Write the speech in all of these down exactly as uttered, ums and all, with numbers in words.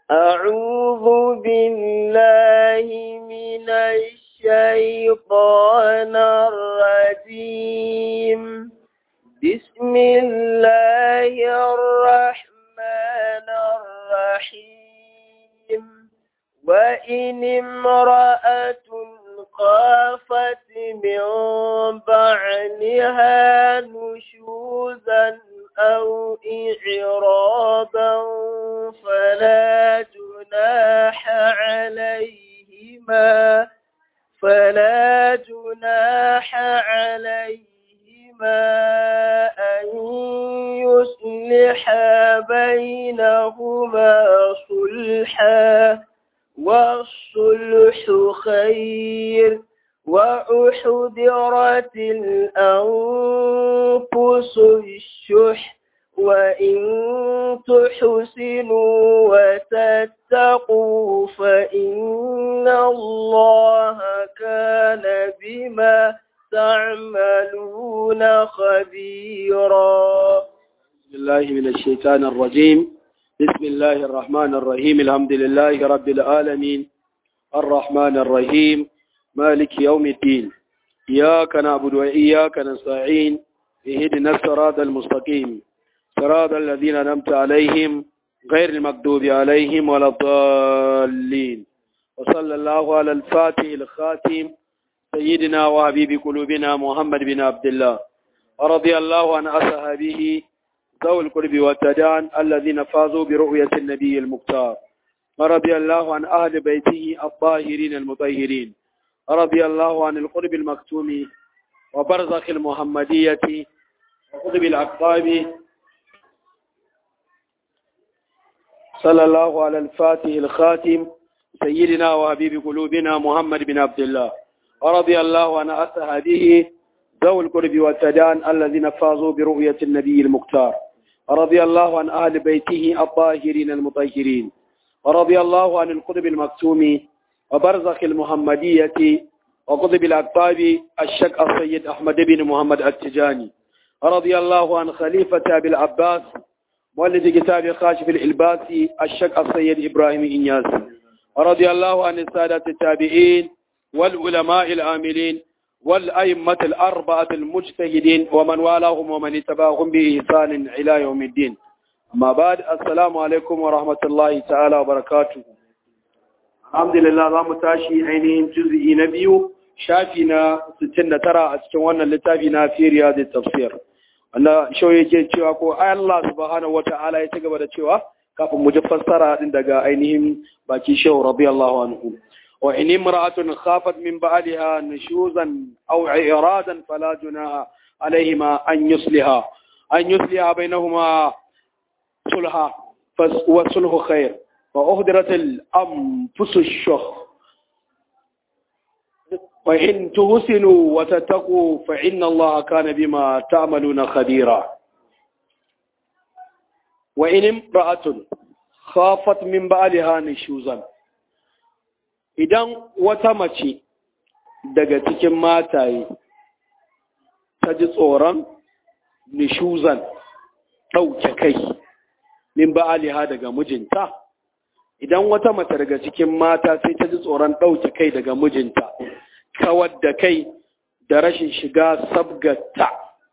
أعوذ بالله من الشيطان الرجيم بسم الله الرحمن الرحيم وإن امرأة خافت من بعلها نشوزا أو إعراضا فلا جناح عليهما فلا جناح عليهما أن يصلحا بينهما صلحا والصلح خير وأحضرت الأنفس الشح وإن تحسنوا وتتقوا فإن الله كان بما تعملون خبيرا. بسم الله من الشيطان الرجيم. بسم الله الرحمن الرحيم. الحمد لله رب العالمين الرحمن الرحيم مالك يوم الدين. إياك نعبد وإياك نستعين. اهدنا الصراط المستقيم صراط الذين أنعمت عليهم غير المغضوب عليهم ولا الضالين. وصلى الله على الفاتح الخاتم سيدنا وحبيب قلوبنا محمد بن عبد الله ورضي الله عن أصحابه ذوي القرب والتدان الذين فازوا برؤية النبي المختار ورضي الله عن أهل بيته الطاهرين المطهرين رضي الله عن القرب المكتوم وبرزخ المحمدية وقطب الأقطاب. صلى الله على الفاتح الخاتم سيدنا وحبيب قلوبنا محمد بن عبد الله ورضي الله عن أصحابه ذوي القرب والتدان الذين فازوا برؤية النبي المختار رضي الله عن أهل بيته الطاهرين المطهرين ورضي الله عن القطب المكتوم وبرزخ المحمدية وقطب الأقطاب الشيخ السيد أحمد بن محمد التجاني رضي الله عن خليفة أبي العباس مؤلف كتاب خاشف الإلباسي الشيخ السيد إبراهيم إنياسي رضي الله عن السادة التابعين والعلماء العاملين والأئمة الأربعة المجتهدين ومن والاهم ومن اتبعهم بإحسان إلى يوم الدين. أما بعد السلام عليكم ورحمة الله تعالى وبركاته. الحمد لله za mu tashi ainihin juz'i na biyu shafi na sittin da tara a cikin wannan littafi na fi riyadut tafsir. Allah shau yake cewa ko Allah subhanahu wata'ala ya ci gaba da cewa kafin mu ji fassara din daga ainihin baki shehu radiyallahu anhu. wa in imra'atun khafat min ba'liha nushuzan aw i'radan fala junaha alayhima an yusliha an yusliha bainahuma sulha wa sulhu khair وأهدرت الأنفس الشح وإن تحسنوا وتتقوا فإن الله كان بما تعملون خبيرا. وإن امرأة خافت من بعلها نشوزا idan wata mace daga cikin mataye ta ji tsoron nishuzan ɗauke kai min ba'aliha daga mijinta, idan wata mace daga cikin mata sai ta ji tsoron ɗauke kai daga mijinta, kawar da kai da rashin shiga sabgata.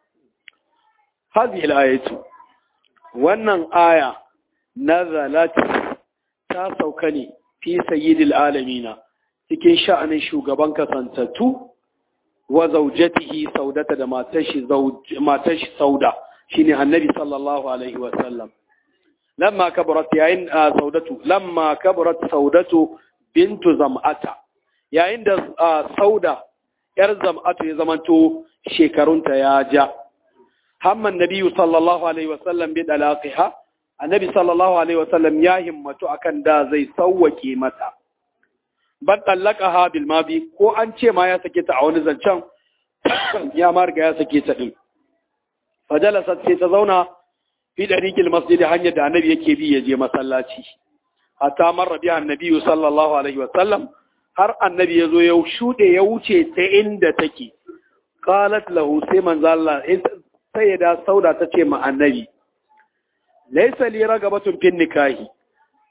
Hazil ayatu, wannan aya nazalat ta sauka ne fi sayyidil alamina cikin sha'anin shugaban kasantattu wa zaujatihi saudata da matashi matashi sauda shine annabi sallallahu alaihi wa sallam. لما كبرت يعين سودته لما كبرت سودته بنت زمعة يعين سودة ير زمعة يزمنتو شكرون تياجا هم النبي صلى الله عليه وسلم بدلاقها النبي صلى الله عليه وسلم يا همتو أكن دا زي سوكي متى بطلقها بالماضي ko an ce ma ya sake ta a wani zancen ya marga ya sake ta din fajalasat sai ta zauna fi dariqil masjid hanyar da annabi yake bi ya je masallaci hatta marra biha annabi sallallahu alaihi wa sallam har annabi yazo ya shude ya wuce ta inda take qalat lahu sai manzo Allah sayyida sauda tace ma annabi laysa li ragabatun fin nikahi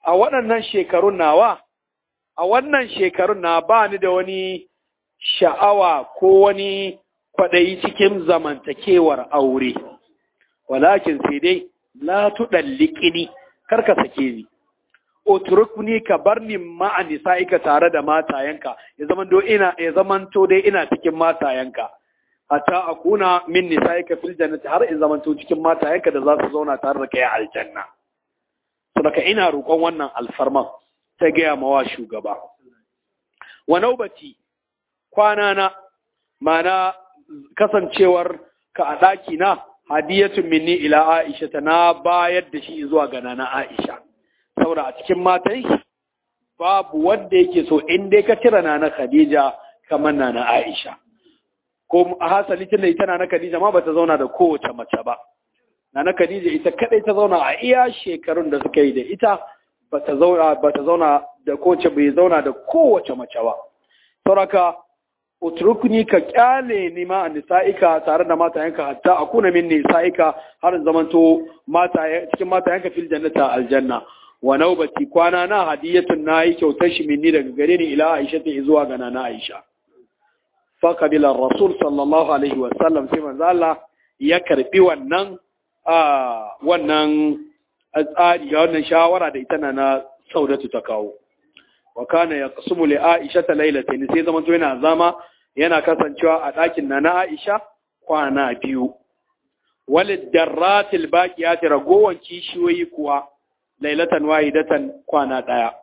a waɗannan shekarun nawa a wannan shekarun na ba ni da wani sha'awa ko wani kwaɗayi cikin zamantakewar aure walakin sai dai la tudalliqini karka sake ni utrukni ka barni ma'a nisa'ika tare da matayanka ya zaman do ina ya zaman to dai ina cikin matayanka hatta akuna min nisa'ika fil jannati har in zaman to cikin matayanka da za su zauna tare da kai a aljanna saboda ina roƙon wannan alfarman ta gaya mawa shugaba wa naubati kwana na mana kasancewar ka a ɗaki na hadiyatun minni ila Aisha ta na bayar da shi zuwa ga nana Aisha saboda a cikin matan shi babu wanda yake so in dai ka tira nana Khadija kamar nana Aisha ko a hasali tunda ita nana Khadija ma bata zauna da kowace mace ba nana Khadija ita kadai ta zauna a iya shekarun da suka yi da ita bata zauna bata zauna da kowace bai zauna da kowace mace ba sauraka utrukni ka kyale ni ma nisa'ika tare da matayenka hatta akuna min nisa'ika har zamanto mataye cikin matayenka fil jannata aljanna wa naubati kwana na hadiyatun nayi kyautar shi minni daga gare ni ila Aisha ta zuwa ga nana Aisha fa qabila rasul sallallahu alaihi wa sallam sai manzo Allah ya karbi wannan a wannan tsari ga wannan shawara da ita na Saudatu ta kawo wa kana yaqsumu li Aisha laylatayn sai zaman to yana zama yana kasancewa a ɗakin na na Aisha kwana biyu walid darratil baqiyati ragowan kishiyoyi kuwa laylatan wahidatan kwana daya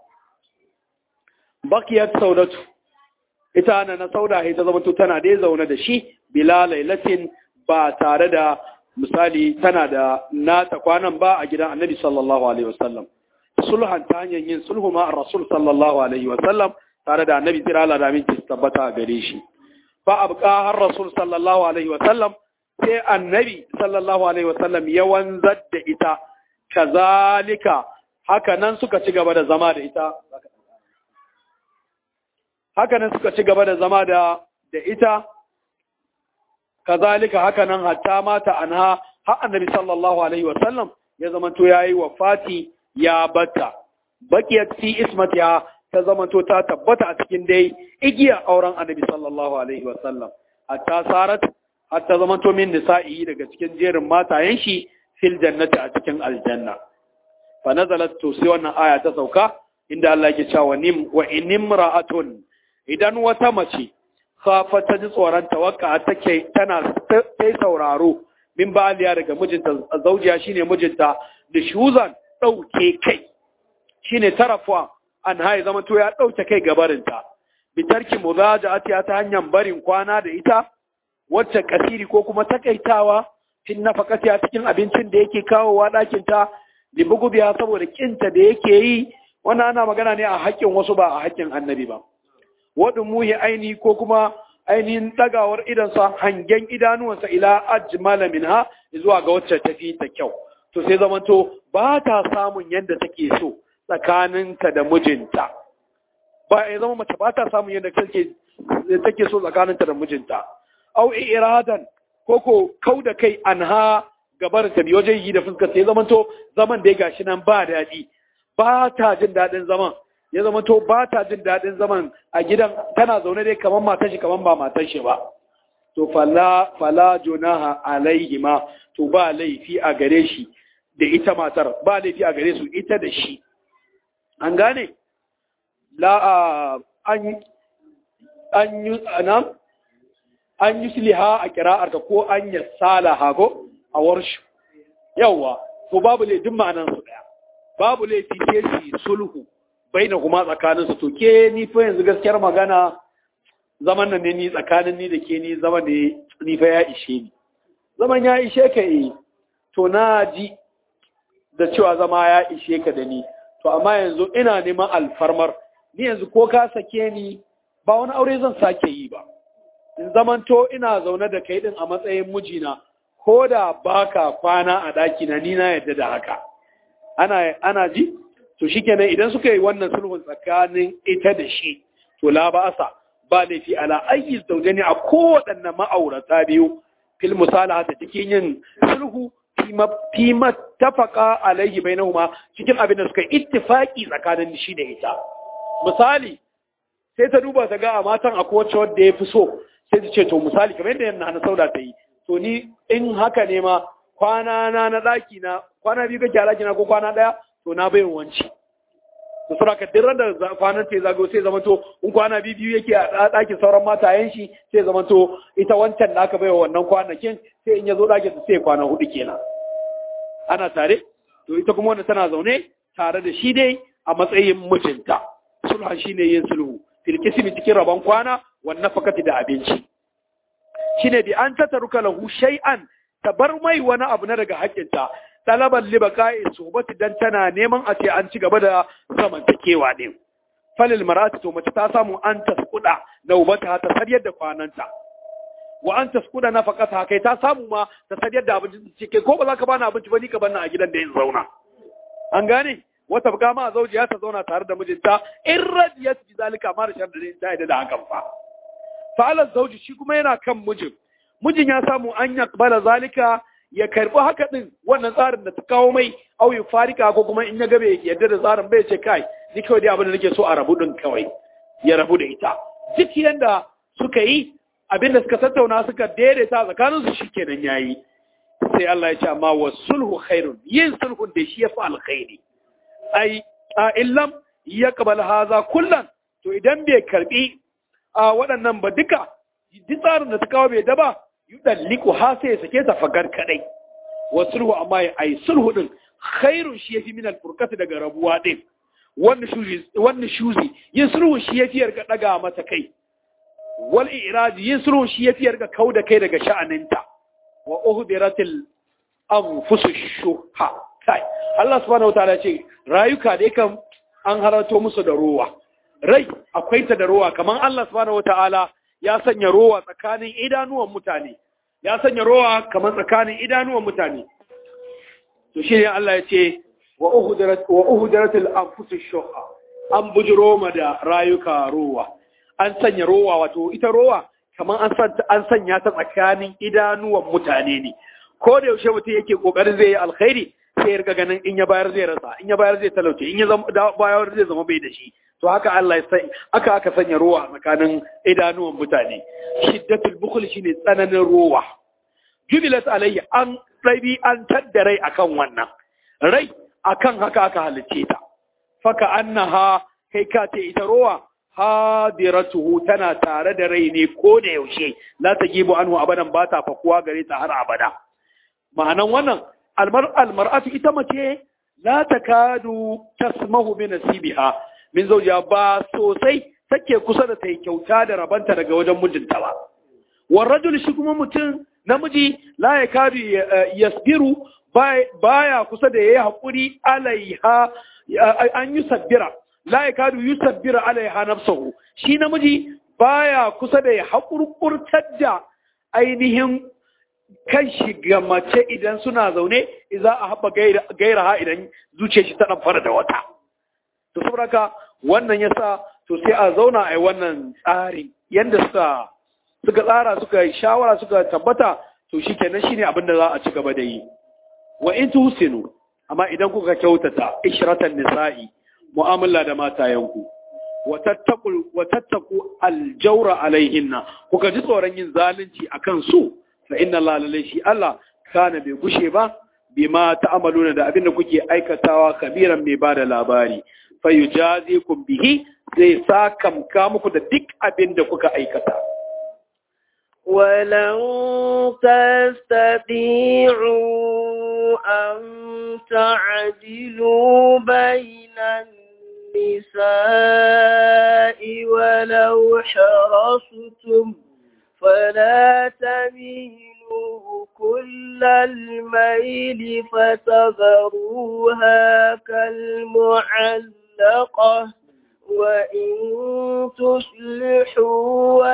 baqiyat Saudatu ita ana na Sauda ita zaman to tana dai zaune da shi bila laylatin ba tare da misali tana da nata kwanan ba a gidan Annabi sallallahu alaihi wasallam sulhan ta hanyar yin sulhu ma Rasul sallallahu alaihi wasallam tare da Annabi tira Allah da min tabbata a gare shi fa abqa har Rasul sallallahu alaihi wasallam sai Annabi sallallahu alaihi wasallam ya wanzar da ita kazalika haka nan suka ci gaba da zama da ita haka nan suka ci gaba da zama da da ita kazalika haka nan hatta mata anha har Annabi sallallahu alaihi wasallam ya zamanto yayi wafati ya bata bakiyat fi ismatiha ta zamanto ta tabbata a cikin dai igiya auren Annabi sallallahu alaihi wasallam hatta sarat hatta zamanto min nisa'i daga cikin jerin matayen shi fil jannati a cikin aljanna fa nazalat to sai wannan aya ta sauka inda Allah yake cewa nim wa inimra'atun idan wata mace khafa ta ji tsoron tawakka take tana sai sauraro min ba'aliya daga mijinta zaujiya shine mijinta da shuzan dauke kai shine tarafuwa an haye zama to ya dauke kai gabarinta bitarki muzaja'ati ta hanyar barin kwana da ita wacce kasiri ko kuma takaitawa fin nafakati a cikin abincin da yake kawowa dakin ta libugubiya saboda kinta da yake yi wannan ana magana ne a haƙƙin wasu ba a haƙƙin Annabi ba wadin muhi aini ko kuma ainihin dagawar idansa hangen idanuwansa ila ajmala minha zuwa ga wacce tafi ta kyau to sai zamanto ba ta samun yadda take so tsakaninta da mijinta ba ya zama mace ba ta samun yadda take take so tsakaninta da mijinta au iradan ko ko kauda kai anha gabar ta biyo yi da fuskar sai zamanto zaman da ya gashi nan ba daɗi ba ta jin daɗin zaman ya zama to ba ta jin daɗin zaman a gidan tana zaune dai kamar matar shi kamar ba matar shi ba to fala fala junaha alaihima to ba laifi a gare shi da ita matar ba laifi a gare su ita da shi an gane la an an yi anam an yi siliha a kira'ar ta ko an yi salaha ko a warshu yawa to babu laifin ma'anan su daya babu laifi ke shi sulhu bai na kuma tsakaninsu to ke ni fa yanzu gaskiyar magana zaman nan ne ni tsakanin ni da ke ni zaman ne ni fa ya ishe ni zaman ya ishe ka yi to na ji da cewa zama ya ishe ka da ni to amma yanzu ina neman alfarmar ni yanzu ko ka sake ni ba wani aure zan sake yi ba in zaman to ina zaune da kai din a matsayin mijina ko da baka kwana a daki na ni na yadda da haka ana ana ji to shikenan idan suka yi wannan sulhun tsakanin ita da shi to la ba'asa ba laifi ala ayyi zawjani a kowaɗanne ma'aurata biyu fil musalaha ta cikin yin sulhu fi mattafaqa alaihi bainahuma cikin abin da suka ittifaki tsakanin shi da ita. Misali sai ta duba ta ga a matan akwai wacce wadda ya fi so, sai ta ce to misali kamar yadda yana na sauda ta yi, to ni in haka ne ma kwana na na daki na kwana biyu kake a daki na ko kwana daya, to na bai wanci. To sura ka dirra da kwanan ta zago sai zama to in kwana biyu biyu yake a dakin sauran matayen shi sai zama to ita wancan da aka bai wa wannan kwanakin sai in ya zo dakin ta sai kwana hudu kenan. Ana tare, to ita kuma wanda tana zaune tare da shi dai a matsayin mijinta. Sulhu shine yin sulhu fil kismi cikin rabon kwana wan nafakati da abinci. Shine bi an tataruka lahu shay'an, ta bar mai wani abu na daga haƙƙinta, talaban libaqa'i suhbati dan tana neman a ce an ci gaba da zamantakewa ne. Falil mar'ati to mace ta samu an tasquda nawbata ta sariyar da kwananta. Wa an tasquda nafaqata kai ta samu ma ta sariyar da abinci cike ko ba za ka bani abinci ba ni ka banna a gidan da yin zauna. An gane? Wata buga ma zaujiya ta zauna tare da mijinta in radiyat bi zalika ma da sharadin ta da hakan fa. Fa'ala zauji shi kuma yana kan mijin. Mijin ya samu an yakbala zalika ya karbi haka din wannan tsarin da ta kawo mai au ya farika ko kuma in ya gabe yadda da tsarin bai ce kai ni kawai dai abin da nake so a rabu din kawai ya rabu da ita. Duk yanda suka yi abin da suka tattauna suka daidaita tsakanin su shikenan yayi. Sai Allah ya ce amma wasulhu khairun, yin sulhun da shi ya fi alkhairi. Ai a illam yaqbal haza kullan, to idan bai karbi a waɗannan ba duka duk tsarin da ta kawo bai daba yudalliku ha sai ya sake ta fagar kadai. Wasulhu amma ai sulhu din khairun shi yafi min alfurqati daga rabuwa din. Wannan shuzi wannan shuzi yin sulhu shi yafi yarga daga mata kai. Wal i'radi yin sulhu shi yafi yarga kauda kai daga sha'aninta. Wa uhdiratil anfusush shuha. Kai Allah subhanahu wataala ce rayuka dai kan an halarto musu da rowa. Rai akwai ta da rowa, kamar Allah subhanahu wataala ya sanya rowa tsakanin idanuwan mutane. Ya sanya rowa kamar tsakanin idanuwan mutane. To shi ne Allah ya ce wa uhdirat wa uhdiratil anfusush shuha. An bujiro ma da rayuka rowa. An sanya rowa, wato ita rowa kamar an an sanya ta tsakanin idanuwan mutane ne. Ko da yaushe mutum yake kokarin zai yi alkhairi sai ya ganin in ya bayar zai rasa, in ya bayar zai talauce, in ya bayar zai zama bai da shi. To haka Allah ya sai aka aka sanya ruwa tsakanin idanuwan mutane. Shiddatul bukhl shine tsananin ruwa. Jubilat alayhi an rabi an tadda rai akan wannan. Rai akan haka aka halice ta. Faka annaha kai ka ce ita ruwa hadiratuhu tana tare da rai ne ko da yaushe, la tajibu anhu abadan, ba ta fakuwa gare ta har abada. Ma'anan wannan almar'atu ita mace la takadu tasmahu bi nasibiha min zawjiha, ba sosai take kusa da tai kyauta da rabanta daga wajen mijinta ba. War rajul shi kuma mutum namiji la yakadu yasbiru, baya kusa da yayi hakuri alaiha an yusabbira, la yakadu yusabbira alaiha nafsuhu. Shi namiji baya kusa da ya hakurkurtar da ainihin kan shi ga mace idan suna zaune, idan a haɓa gaira ha idan zuciya shi ta ɗan fara da wata. To saboda wannan yasa to sai a zauna a yi wannan tsarin yadda suka suka tsara suka shawara suka tabbata, to shi kenan shine abin da za a ci gaba da yi. Wa in tuhsinu, amma idan kuka kyautata ishratan nisa'i, mu'amala da matayenku, wa tattaqu wa tattaqu aljawra alaihinna, kuka ji tsoron yin zalunci akan su, fa inna Allah lalle shi Allah kana bai gushe ba bima ta'amaluna da abin da kuke aikatawa kabiran mai bada labari. Fa yujazikum bihi, zai sakamka muku da duk abin da kuka aikata. ولن تستطيعوا أن تعدلوا بين النساء ولو حرصتم، فلا تميلوا كل الميل فتذروها كالمعلقة، وإن تصلحوا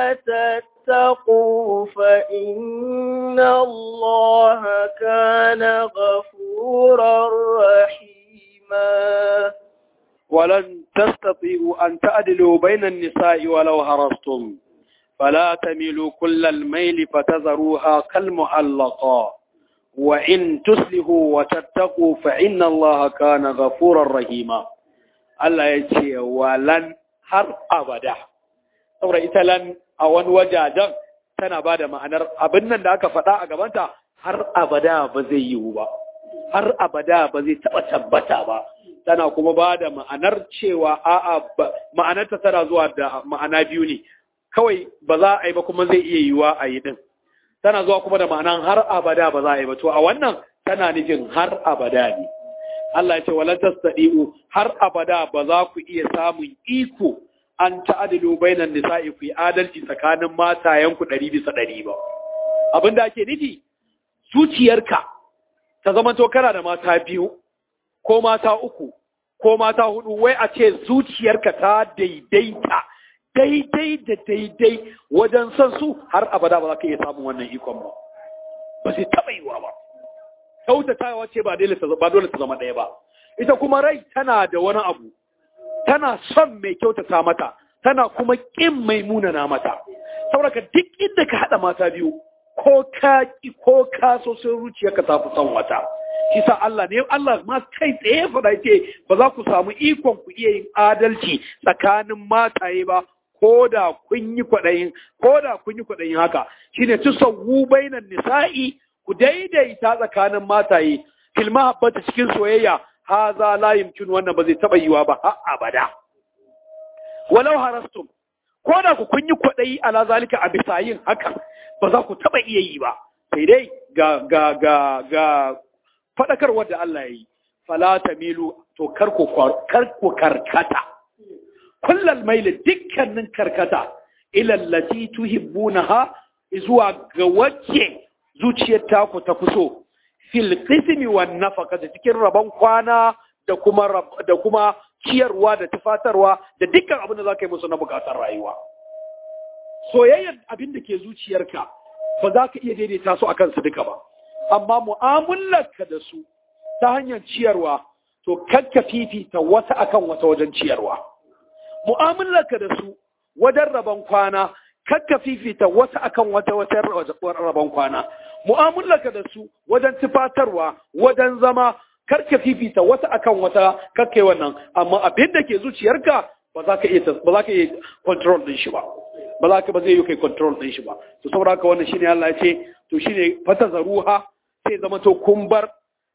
وتتقوا فإن الله كان غفورا رحيما. ولن تستطيعوا أن تعدلوا بين النساء ولو حرصتم، فلا تميلوا كل الميل فتذروها كالمعلقة، wa in tuslihu wa tattaqu fa inna Allah kana ghafurar rahima. Allah ya ce walan har abada. Saboda ita lan a wani wajajen tana ba da ma'anar abin nan da aka faɗa a gabanta har abada ba zai yiwu ba, har abada ba zai taɓa tabbata ba. Tana kuma ba da ma'anar cewa a'a ma'anarta tana zuwa da ma'ana biyu ne, kawai ba za a yi ba kuma zai iya yiwuwa a yi ɗin. Tana zuwa kuma da ma'anar har abada ba za a yi ba, to a wannan tana nufin har abada ne. Allah ya ce wala tastadi'u har abada ba za ku iya samun iko an ta'adilu bainan nisa'i ku yi adalci tsakanin matayenku ɗari bisa ɗari ba. Abin da ake nufi zuciyarka ta zama to kana da mata biyu ko mata uku ko mata hudu, wai a ce zuciyarka ta daidaita daidai da daidai wajen son su har abada ba za ka iya samun wannan ikon ba, ba sai taɓa yiwa ba. Kyautatawa ce ba dole ta zama ɗaya ba. Ita kuma rai tana da wani abu, tana son mai kyautata mata, tana kuma ƙin mai munana mata. Saboda duk inda ka haɗa mata biyu, ko ka ko ka so sai zuciyarka ta fi son wata. Shi sa Allah ne, Allah ma kai tsaye faɗa yake ba za ku samu ikon ku iya yin adalci tsakanin mataye ba, ko da kun yi kwaɗayin, ko da kun yi kwaɗayin haka. Shine tusawwu bainan nisa'i, ku daidaita tsakanin mataye fil mahabbati cikin soyayya, haza la yumkin, wannan ba zai taba yiwa ba har abada. Walau harastum, ko da ku kun yi kwadayi ala zalika a bisa yin haka ba za ku taba iya yi ba, sai dai ga ga ga ga fadakarwar da Allah ya yi, fala tamilu, to kar ku kar ku karkata kullal mail, dukkanin karkata ila allati tuhibbunaha, zuwa ga wacce zuciyar taku ta fi so, fil qismi wan nafaqa, da cikin rabon kwana da kuma da kuma ciyarwa da tufatarwa da dukkan abin da zaka yi musu na bukatar rayuwa. Soyayyar abin da ke zuciyarka ba za ka iya daidaita su akan su duka ba, amma mu'amalarka da su ta hanyar ciyarwa to kakka fifita wata akan wata wajen ciyarwa. Mu'amalarka da su wajen rabon kwana kakka fifita wata akan wata wata rabon kwana. Mu'amalarka da su wajen tufatarwa, wajen zama, karka fifita wata akan wata, kakkai wannan, amma abin da ke zuciyarka ba za ka iya ba za ka iya control din shi ba, ba za ka ba zai yi kai control din shi ba. To saboda haka wannan shine Allah ya ce, to shine fatazaruha, sai zama to kun bar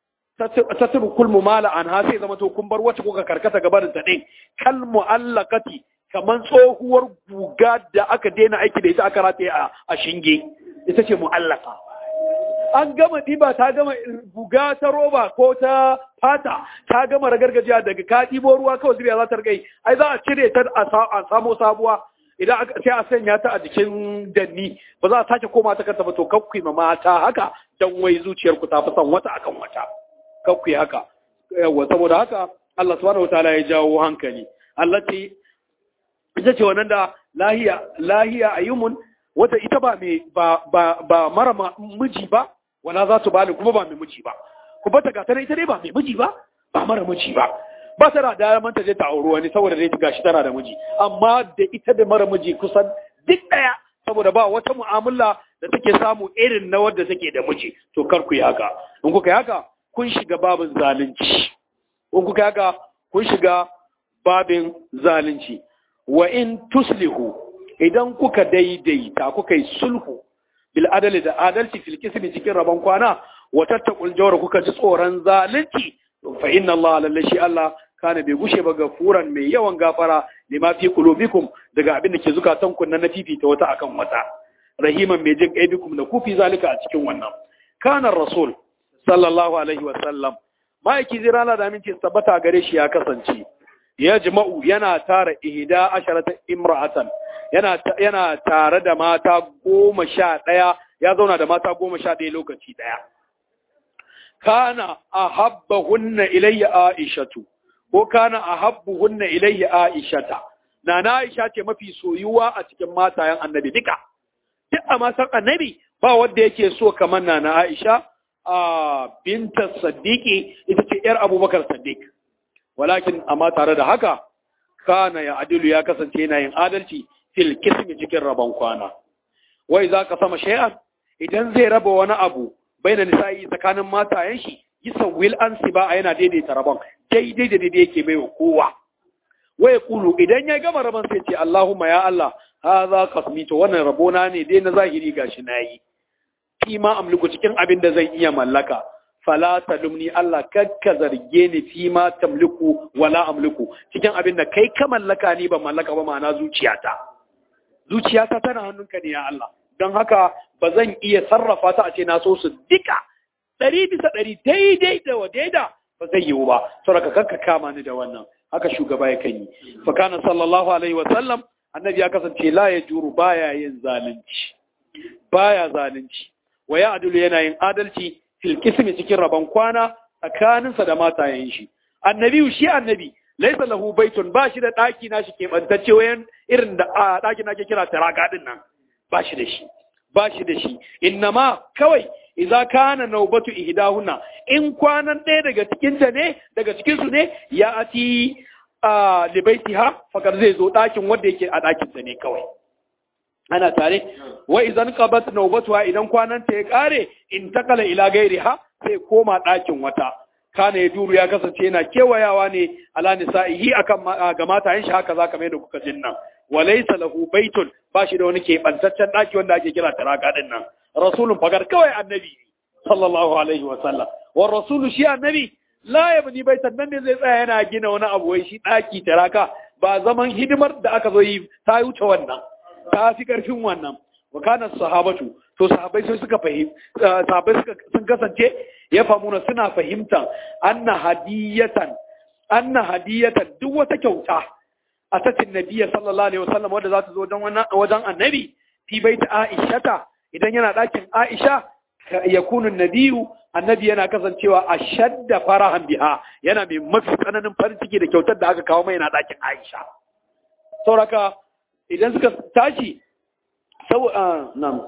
tatru kul mumala anha, sai zama to kun bar wacce kuka karkata gaba da ta din, kal mu'allaqati, kaman tsohuwar buga da aka daina aiki da ita aka rataye a shinge, ita ce mu'allaka. An gama ɗiba, ta gama buga ta roba ko ta fata, ta gama ragargajiya, daga ka ɗibo ruwa kawai zubiya za ta rigai, ai za a cire ta a samo sabuwa, idan sai a sanya ta a jikin danni, ba za a sake koma ta kanta ba. To kakkui ma mata haka, dan wai zuciyarku ta fi son wata akan wata, kakkui haka. Yawwa, saboda haka Allah subhanahu wataala ya jawo hankali. Allah ce ita ce wannan da lahiya lahiya ayyumun, wata ita ba mai ba ba ba mara miji ba, wala za su bani kuma ba mai miji ba. Ku bata ga tana ita dai ba mai miji ba, ba mara miji ba. Ba tana da daman ta je ta auri wani saboda dai gashi tana da miji, amma da ita da mara miji kusan duk daya, saboda ba wata mu'amala da take samu irin na wadda take da miji. To kar ku yi haka. In kuka yi haka kun shiga babin zalunci. In kuka yi haka kun shiga babin zalunci. Wa in tuslihu, idan kuka daidaita, kuka yi sulhu bil adali da adalci fil kismi cikin rabon kwana, wa tattaqul jawra, kuka ji tsoron zalunci, fa inna Allah lallashi Allah kana bai gushe ba gafuran mai yawan gafara lima fi qulubikum, daga abin da ke zukatan ku na fifita wata akan wata, rahiman mai jin aibikum da kufi zalika a cikin wannan. Kana rasul sallallahu alaihi wa sallam, ma'aiki zirala da aminci tabbata gare shi ya kasance ya jima'u, yana tara ihda asharata imra'atan, yana yana tare da mata goma sha ɗaya, ya zauna da mata goma sha ɗaya lokaci ɗaya. Kana ahabbahunna ilayya aishatu, ko kana ahabbuhunna ilayya aishata, nana Aisha ce mafi soyuwa a cikin matayen annabi duka. Duk a matan annabi ba wanda yake so kamar nana Aisha a binta Saddiqi, ita ce yar Abubakar Saddiq. Walakin amma tare da haka, kana ya adilu, ya kasance yana yin adalci fil kismi cikin rabon kwana. Wai za ka sama shay'an, idan zai raba wani abu baina nisa'i tsakanin matayen shi yusawwil ansiba yana daidaita rabon daidai da daidai yake baiwa kowa waya kulu idan ya gama rabon sai ce Allahumma ya Allah hadha qasmi to wannan rabona ne dai na zahiri gashi nayi fima amliku cikin abin da zan iya mallaka fala talumni Allah kakka zarge ni fima tamliku wala amliku cikin abin da kai ka mallaka ni ban mallaka ba ma'ana zuciyata zuciyata tana hannunka ne ya Allah don haka ba zan iya sarrafa ta a ce na so su duka ɗari bisa ɗari daidai da wa daida ba zai yiwu ba saboda kakka kama ni da wannan haka shugaba ya kan yi fa kana sallallahu alaihi wa sallam annabi ya kasance la ya juru baya yin zalunci baya zalunci wa ya adulu yana yin adalci fil qismi cikin rabon kwana tsakaninsa da matayen shi annabi shi annabi laysa lahu baitun ba shi da daki na shi kebantacce wayan irin da daki na ke kira taraka din nan ba shi da shi ba shi da shi innama kawai idza kana nawbatu ihdahunna in kwanan ɗaya daga cikin ta ne daga cikin su ne ya ati a libaitiha fakar zai zo dakin wanda yake a dakin sa ne kawai ana tare wa idan qabat nawbatuha idan kwanan ta ya kare in takala ila gairiha sai koma dakin wata kana ya duru ya kasance yana kewayawa ne ala nisa'ihi akan ga matayen shi haka zaka mai da kuka jinnan walaysa lahu baitun ba shi da wani ke bantaccen daki wanda ake kira taraka din nan rasulun fagar kawai annabi sallallahu alaihi wa sallam wa rasulu shi annabi la yabni baitan nan ne zai tsaya yana gina wani abu wai shi daki taraka ba zaman hidimar da aka zo yi ta wuce wannan ta fi karfin wannan wa kana sahabatu to sahabbai sai suka fahim sahabbai suka sun kasance ya famuna suna fahimta anna hadiyatan anna hadiyatan duk wata kyauta a tatin nabiyyi sallallahu alaihi wasallam wanda za ta zo don wajen annabi fi baiti aishata idan yana dakin aisha yakunu nabiyyu annabi yana kasancewa ashadda farahan biha yana mai mafi tsananin farin ciki da kyautar da aka kawo mai yana dakin aisha sauraka idan suka tashi sau na'am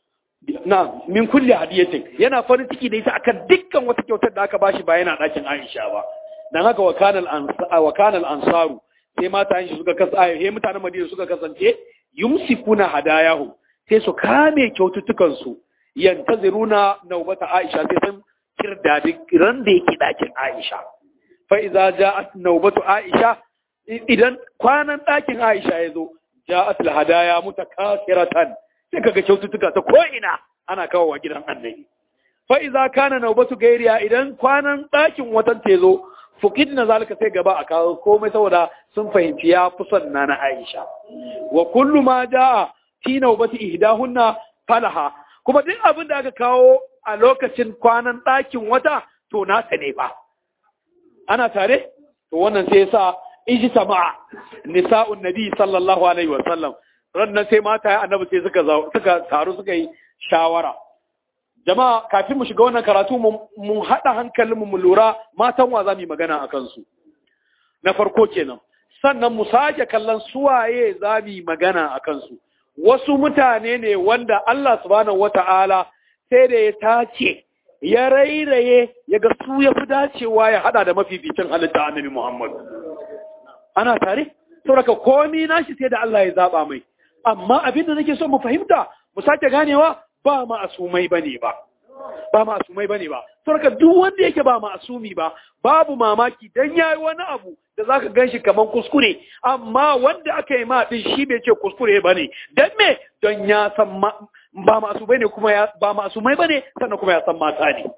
na min kulli hadiyatin yana farin ciki da ita akan dukkan wata kyautar da aka bashi ba yana dakin Aisha ba dan haka wakanal ansar wakanal ansaru sai mata shi suka kasa he mutanen Madina suka kasance yumsikuna hadayahu sai su kame kyaututtukan su yantaziruna nawbata Aisha sai sun kirda ran da yake dakin Aisha fa idza ja'at nawbatu Aisha idan kwanan dakin Aisha yazo ja'at al hadaya mutakasiratan sai kaga kyaututtuka ta ko'ina ana kawo wa gidan annabi fa iza kana nawbatu gairiya idan kwanan ɗakin watan tezo fukidna zalika sai gaba a kawo komai saboda sun fahimci ya fusan na na Aisha wa kullu ma jaa fi nawbati ihdahunna falaha kuma duk abin da aka kawo a lokacin kwanan ɗakin wata to nasa ne ba ana tare to wannan sai yasa ijtama'a nisa'un nabi sallallahu alaihi wa sallam rannan sai mata ya annabi sai suka suka taru suka yi shawara jama'a kafin mu shiga wannan karatu mun hada hankalin mu lura matan wa zamu magana akan su na farko kenan sannan mu sake kallon suwaye zamu magana akan su wasu mutane ne wanda Allah subhanahu wata'ala sai da ya tace ya rairaye ya ga su ya fi dacewa ya hada da mafificin halitta annabi Muhammad ana tare saboda komai nashi sai da Allah ya zaba mai amma abin da nake so mu fahimta mu sake ganewa ba ma'asumai bane ba ba ma'asumai bane ba saboda duk wanda yake ba ma'asumi ba babu mamaki dan yayi wani abu da zaka ganshi kaman kuskure amma wanda aka yi ma din shi bai ce kuskure bane dan me don ya san ba ma'asumai ne kuma ya ba ma'asumai bane sannan kuma ya san mata ne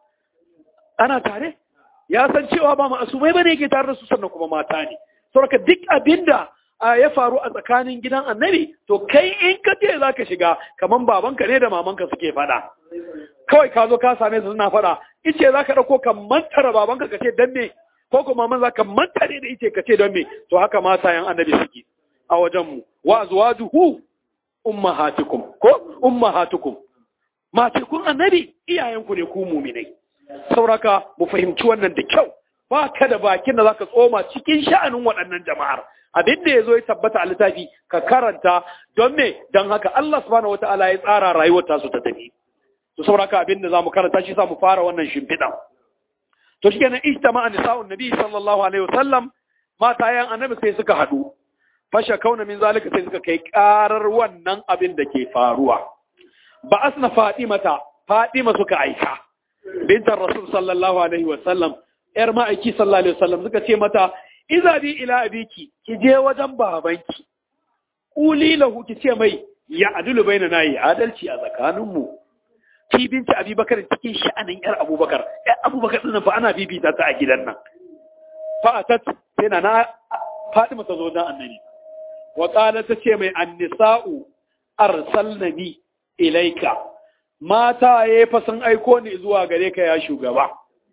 ana tare ya san cewa ba ma'asumai bane yake tare da su sannan kuma mata ne saboda duk abinda ya faru a tsakanin gidan annabi to kai in ka ce za ka shiga kamar babanka ne da mamanka suke fada kawai ka zo ka same su suna fada ice za ka ɗauko ka mantara babanka ka ce don me ko kuma maman za ka mantare da ice ka ce don me to haka mata yan annabi suke a wajenmu wa azwajuhu ummahatukum ko ummahatukum matikun annabi iyayenku ne ku muminai sauraka mu fahimci wannan da kyau ba ka da bakin da za ka tsoma cikin sha'anin waɗannan jama'ar abin da ya zo ya tabbata a littafi ka karanta don me don haka Allah subhanahu wata'ala ya tsara rayuwar tasu ta tafi to sauraka abin da za mu karanta shi sa mu fara wannan shimfiɗa to shi kenan ijtama'a nisa'un nabi sallallahu alaihi wasallam mata yan annabi sai suka haɗu fasha kauna min zalika sai suka kai karar wannan abin da ke faruwa ba asna fatimata Fatima suka aika bintar Rasul sallallahu alaihi wasallam yar ma'aiki sallallahu alaihi wasallam suka ce mata idza bi ila abiki ki je wajen babanki quli lahu ki ce mai ya adulu bainana yi adalci a tsakaninmu ki binti Abubakar cikin sha'anin yar Abubakar yar Abubakar din fa ana bibita ta a gidan nan fa atat sai na Fatima ta zo da annabi wa qala ta ce mai annisa'u arsalnani ilaika mata yayi fa sun aiko ni zuwa gare ka ya shugaba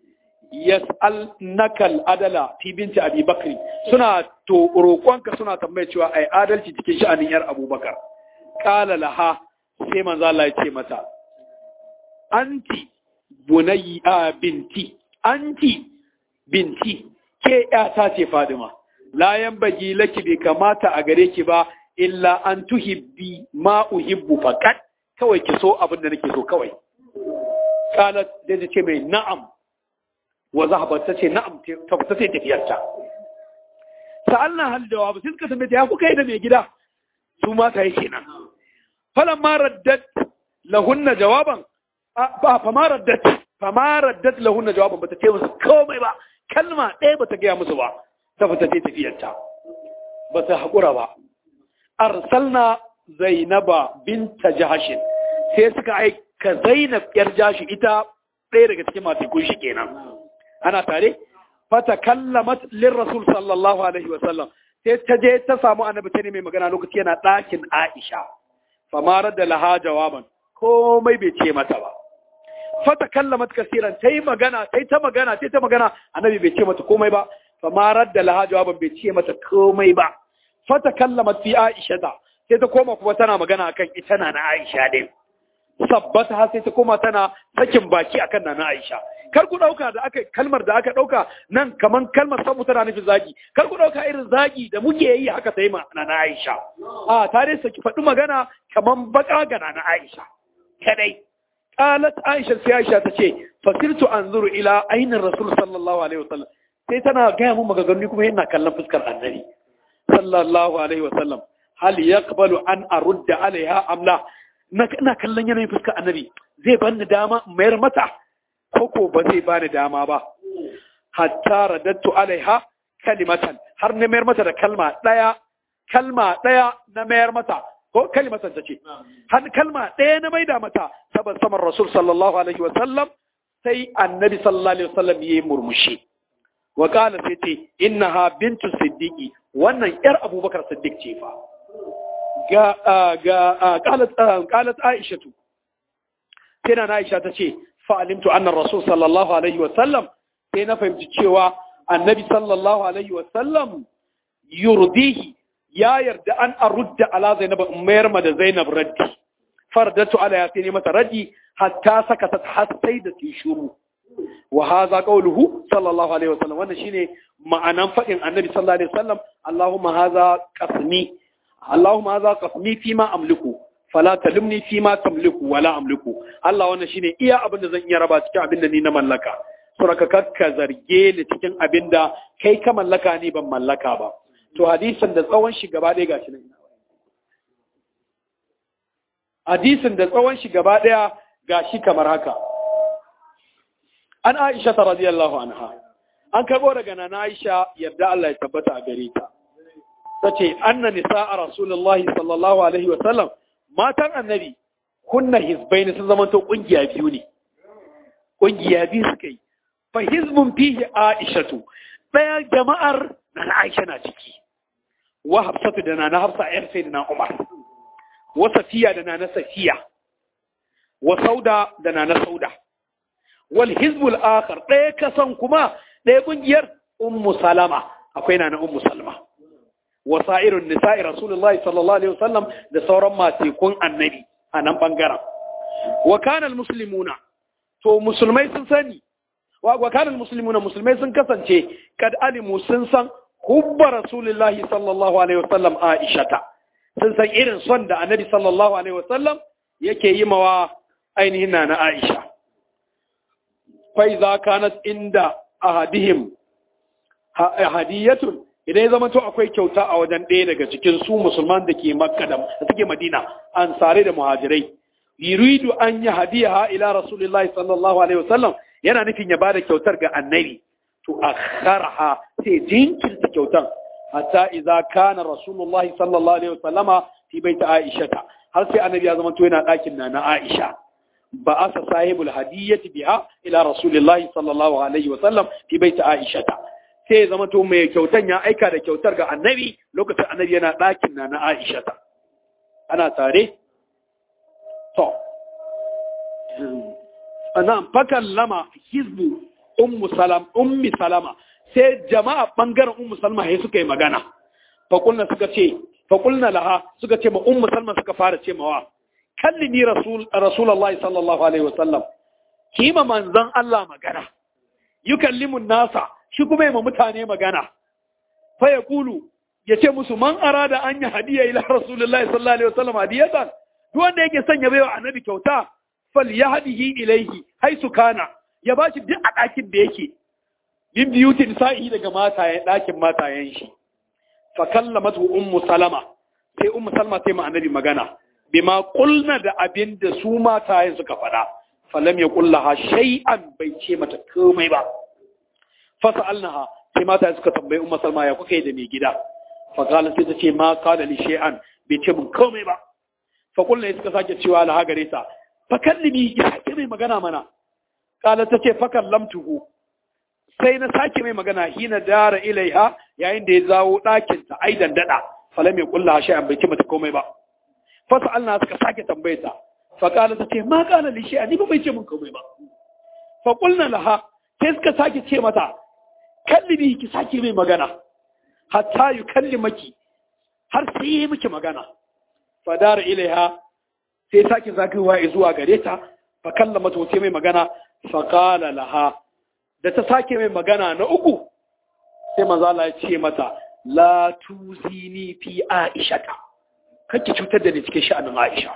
yas'alnakal adala fi binti Abi Bakr suna to roƙonka suna tambaye cewa ai adalci cikin sha'anin yar Abubakar qala laha sai manzo Allah ya ce mata anti bunayya binti anti binti ke ta ce Fadima la yanbaghi laki bi kamata a gare ki ba illa an tuhibbi ma uhibbu fakat kawai ki so abin da nake so kawai qalat da ce mai na'am wa zahabat ta ce na'am ta ta ce tafiyarta sa'alna hal jawab sai suka tambaye ya kuka yi da mai gida su mata yake nan falamma raddat lahunna jawaban ba fama raddat fama raddat lahunna jawaban bata ce musu komai ba kalma ɗaya bata gaya musu ba ta fita ce tafiyarta bata haƙura ba arsalna zainaba binta jahashin sai suka aika zainab yar jashi ita ɗaya daga cikin masu kunshi kenan ana tare fata kallamat lir rasul sallallahu alaihi wa sallam sai ta je ta samu annabi ta ne mai magana lokaci yana ɗakin Aisha famara da laha jawaban komai bai ce mata ba fata kallamat kasiran tai magana tai ta magana tai ta magana annabi bai ce mata komai ba famara da laha jawaban bai ce mata komai ba fata kallamat fi Aisha da sai ta koma kuma tana magana akan ita na na Aisha din sabbata har sai ta koma tana sakin baki akan na na Aisha kar ku dauka da aka kalmar da aka dauka nan kaman kalmar sabu tana nufin zagi kar ku dauka irin zagi da muke yi haka sai ma na na Aisha a tare saki faɗi magana kaman baka ga na na Aisha kadai qalat Aisha sai Aisha ta ce fasirtu anzuru ila ainin rasul sallallahu alaihi wasallam sai tana ga mu maganganu kuma ina kallon fuskar annabi sallallahu alaihi wasallam hal yaqbalu an arudda alaiha amla ina kallon yanayin fuskar annabi zai bani dama mayar mata koko ba zai bani dama ba hatta radattu alaiha kalimatan har na mayar mata da kalma daya kalma daya na mayar mata ko kalimatan tace har kalma daya na maida mata saban saman rasul sallallahu alaihi wasallam sai annabi sallallahu alaihi wasallam yayi murmushi wa qala sai ce innaha bintu siddiqi wannan yar abubakar siddiq ce fa ga ga qalat qalat aishatu sai na aisha tace fa alimtu anna rasul sallallahu alaihi wa sallam sai na fahimci cewa annabi sallallahu alaihi wa sallam yurdihi ya yarda an arudda ala zainab mayar ma da zainab raddi fardatu ala ya sai mata raddi hatta sakatat hasai da tishuru wa hadha qawluhu sallallahu alaihi wa sallam wannan shine ma'anan fadin annabi sallallahu alaihi wa sallam allahumma hadha qasmi allahumma hadha qasmi fima amliku fala talumni fima tamliku wala amliku Allah wannan shine iya abin da zan iya raba cikin abin da ni na mallaka suraka kakka zarge ni cikin abin da kai ka mallaka ni ban mallaka ba to hadisin da tsawon shi gaba ɗaya gashi nan hadisin da tsawon shi gaba ɗaya gashi kamar haka an Aisha radiyallahu anha an karbo daga nana Aisha yadda Allah ya tabbata a gare ta tace anna nisaa rasulullahi sallallahu alaihi wa sallam matan annabi kunna hizbaini sun zama to kungiya biyu ne kungiya biyu suka yi fa hizbun fihi aishatu daya jama'ar nana Aisha na ciki wa hafsatu da nana hafsa yar sayyidina Umar wa safiya da nana safiya wa sauda da nana sauda wal hizbul akhar ɗaya kasan kuma ɗaya kungiyar ummu salama akwai nana ummu salama wa sa'irun nisa'i rasulullahi sallallahu alaihi wasallam da sauran matekun annabi a nan bangaren wa kana almuslimuna to musulmai sun sani wa kana almuslimuna musulmai sun kasance kad alimu sun san hubba rasulullahi sallallahu alaihi wasallam aishata sun san irin son da annabi sallallahu alaihi wasallam yake yi mawa ainihin na Aisha faiza kanat inda ahadihim hadiyatun idan ya zama to akwai kyauta a wajen ɗaya daga cikin su musulman da ke makka da suke madina ansare da muhajirai yuridu an yahdiha ila rasulillahi sallallahu alaihi wasallam yana nufin ya bada kyautar ga annabi to akharaha sai jinkirta kyautar hatta idza kana rasulullahi sallallahu alaihi wasallama fi bait aisha har sai annabi ya zama to yana dakin na na aisha ba asa sahibul hadiyyati biha ila rasulillahi sallallahu alaihi wasallam fi bait aisha sai ya zama to mai kyautan ya aika da kyautar ga annabi lokacin annabi yana dakin na na aisha ana tare to ana fakallama hizbu ummu salam ummi salama sai jama'a bangaren ummu salma sai suka yi magana fakulna suka ce fakulna laha suka ce ma ummu salma suka fara ce mawa kallimi rasul rasulullahi sallallahu alaihi wasallam kima manzon Allah magana yukallimu nasa shi kuma yi ma mutane magana fa yaqulu yace musu man arada an ya hadiya ila rasulullahi sallallahu alaihi wasallam hadiyatan duk wanda yake son ya baiwa annabi kyauta fal yahdihi ilaihi haisu kana ya bashi duk a dakin da yake min biyutin sa'i daga matayen dakin matayen shi fa kallamatu ummu salama sai ummu salma sai ma annabi magana bima qulna da abin da su matayen suka faɗa falam yaqullaha shay'an bai ce mata komai ba fa sa'alnaha sai matayen suka tambaye ummu salma ya kuka yi da mai gida fa qala sai ta ce ma qala li shay'an bai ce mun komai ba fa qulna suka sake cewa la gare ta fa kallimi ya sake mai magana mana qala ta ce fa kallamtuhu sai na sake mai magana hina dara ilaiha yayin da ya zawo ɗakin ta aidan dada falam yaqullaha shay'an bai ce mata komai ba fa sa'alna suka sake tambaye ta fa qala ta ce ma qala li shay'an ni ba bai ce mun komai ba fa qulna laha sai suka sake ce mata kallimi ki sake mai magana hatta yukallimaki har sai yi miki magana fa dara ilaiha sai sake zagawa zuwa gare ta fa kallama to sai mai magana fa qala laha da ta sake mai magana na uku sai manzo Allah ya ce mata la tuzini fi aisha kake cutar da ni cikin sha'anin Aisha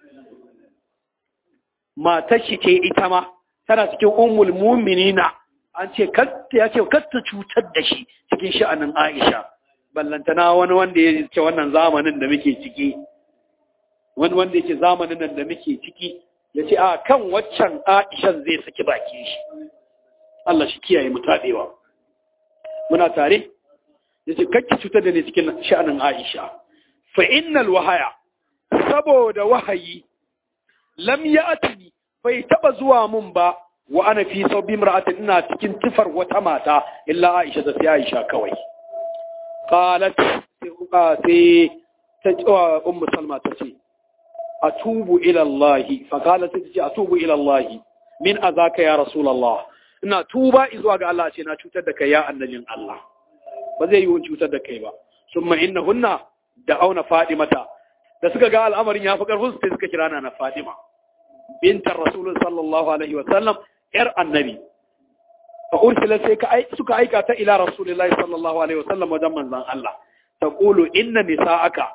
matar shi ce ita ma tana cikin ummul mu'minina an ce katta ya ce katta cutar da shi cikin sha'anin Aisha ballantana wani wanda ya ce wannan zamanin da muke ciki wani wanda yake zamanin nan da muke ciki ya ce a kan waccan Aishan zai saki baki shi Allah shi kiyaye mu tabewa muna tare ya ce kakki cutar da ni cikin sha'anin Aisha fa innal wahaya saboda wahayi lam ya'tini bai taba zuwa mun ba wa ana fi sabbi imra'atin ina cikin tufar wata mata illa Aisha da sai Aisha kawai qalat sai ta ummu salma ta ce atubu ila Allah fa qalat ta ce atubu ila Allah min azaka ya rasulullah ina tuba zuwa ga Allah ce na cutar da kai ya annabin Allah ba zai yi wani cutar da kai ba summa innahunna da auna Fadimata da suka ga al'amarin ya fi karfin sai suka kira na Fadima bintar rasulun sallallahu alaihi wa sallam yar annabi fa ursila sai ka ai suka aika ta ila rasulullahi sallallahu alaihi wa sallam wajen manzon Allah taqulu inna nisa'aka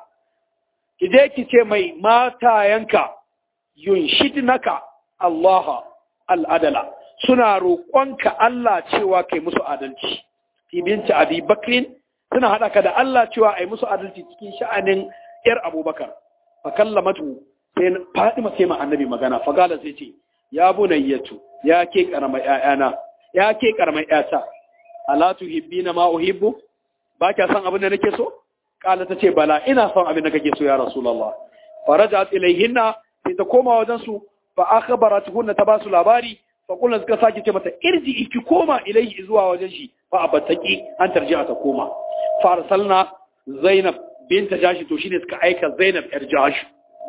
kije ki ce mai matayanka yunshidnaka Allah al-adala suna roƙonka Allah cewa kai musu adalci fi binti Abi Bakrin suna haɗa ka da Allah cewa ai musu adalci cikin sha'anin ‘yar Abubakar. Fa kallamatu sai Fatima sai ma annabi magana, fa gala sai ce, ya bunayyatu, ya ke ƙaramar ‘ya'yana, ya ke ƙaramar ‘yata, ala tuhibbina ma uhibbu, ba kya son abin da nake so? Kala ta ce, bala, ina son abin da kake so ya Rasulallah. Fa raja'at ilayhinna sai ta koma wajen su, fa akhbaratuhunna ta ba su labari, fa kullun suka sake ce mata irji ki koma ilayhi zuwa wajen shi, fa abattaki an tarji'a ta koma. Fa arsalna Zainab binta Jashi to shine suka aika Zainab yar Jashi.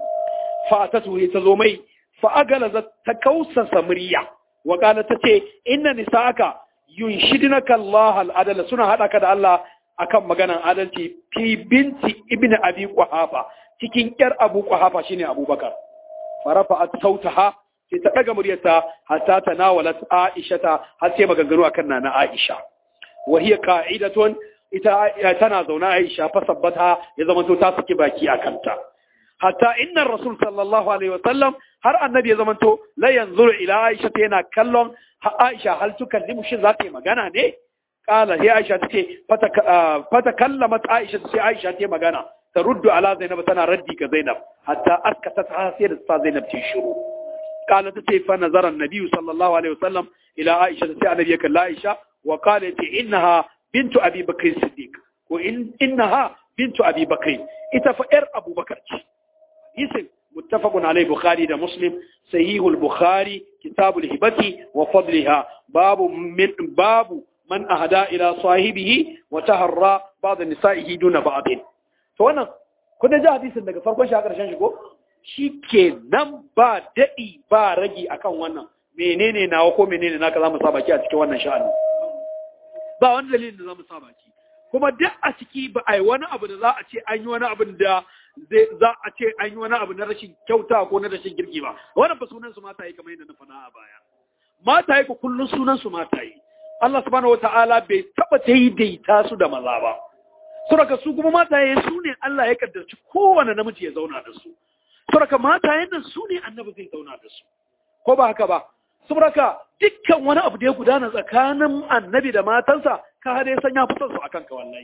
Fa atatu ta zo mai fa agalaza ta kausasa murya wa kana tace inna nisa'aka yunshidunaka Allah al-adala suna hada ka da Allah akan maganan adalci fi binti ibnu Abi Quhafa cikin yar Abu Quhafa shine Abubakar. Farafa'at sautaha sai ta daga muryarta hatta tanawalat Aisha har sai maganganu akan nana Aisha. Wa hiya qa'idatun ita tana zauna Aisha fa sabbata ya zama to ta saki baki a kanta hatta inna rasul sallallahu alaihi wasallam har annabi ya zama to la yanzuru ila Aisha yana kallon Aisha hal tukallimu shin za ta yi magana ne kala sai Aisha tace fata kallamat Aisha sai Aisha ta yi magana taruddu ala Zainab tana raddi ga Zainab hatta askata ta sai da sa Zainab ta shiru قالت تي فنظر النبي صلى الله عليه وسلم إلى عائشة تي النبي كلا عائشة وقالت إنها بنت أبي بكر الصديق وإن إنها بنت أبي بكر إتفائر أبو بكر اسم متفق عليه بخاري ده مسلم صحيح البخاري كتاب الهبة وفضلها باب من باب من أهدى إلى صاحبه وتهرى بعض النسائه دون بعض فوانا كنا جاء حديث daga farkon shi a ƙarshen shi ko shikenan ba dadi ba ragi akan wannan menene nawa ko menene naka zamu sa baki a cikin wannan sha'ani ba wani dalilin da zamu sa baki kuma duk a ciki ba ai wani abu da za a ce an yi wani abu da za a ce an yi wani abu na rashin kyauta ko na rashin girki ba wannan ba sunan su mata yi kamar yadda na faɗa a baya mata yi ko kullun sunan su mata yi Allah subhanahu wataala bai taba daidaita su da maza ba saboda su kuma mata yi su ne Allah ya kaddarci kowane namiji ya zauna da su saboda mata nan su ne annabi zai zauna da su ko ba haka ba saboda dukkan wani abu da ya gudana tsakanin annabi da matansa ka hade san ya fi son su akan ka wallahi